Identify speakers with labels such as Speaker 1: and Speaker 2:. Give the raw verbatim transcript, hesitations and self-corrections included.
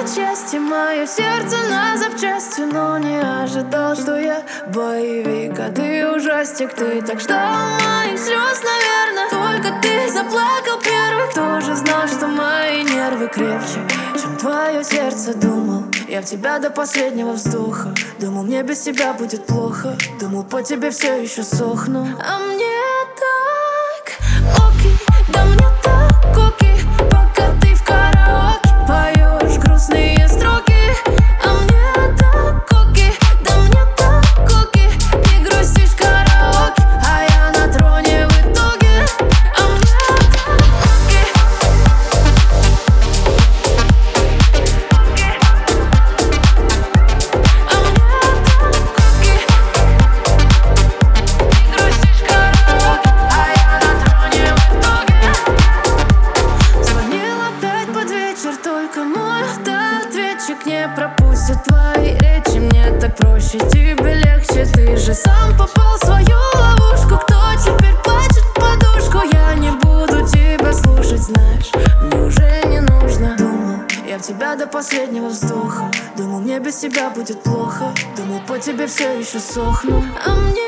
Speaker 1: счастье, мое сердце на запчасти. Но не ожидал, что я боевик, а ты ужастик. Ты так ждал моих слез, наверное. Только ты заплакал первый. Кто же знал, что мои нервы крепче, чем твое сердце? Думал я в тебя до последнего вздоха. Думал, мне без тебя будет плохо. Думал, по тебе все еще сохну. А мне так окей, да мне так окей, пока ты в караоке поешь грустные строки. А мне так окей, да мне так окей, ты грустишь в караоке, а я на троне в итоге. А мне так окей. А мне так окей, ты грустишь в караоке, а я на троне в итоге. Звонил опять под вечер, только мой автоответчик не пропустит твои речи. Мне так проще, тебе легче. Ты же сам попал в свою ловушку. Кто теперь плачет в подушку? Я не буду тебя слушать, знаешь, мне уже не нужно. Думал я в тебя до последнего вздоха. Думал, мне без тебя будет плохо. Думал, по тебе все еще сохну. А мне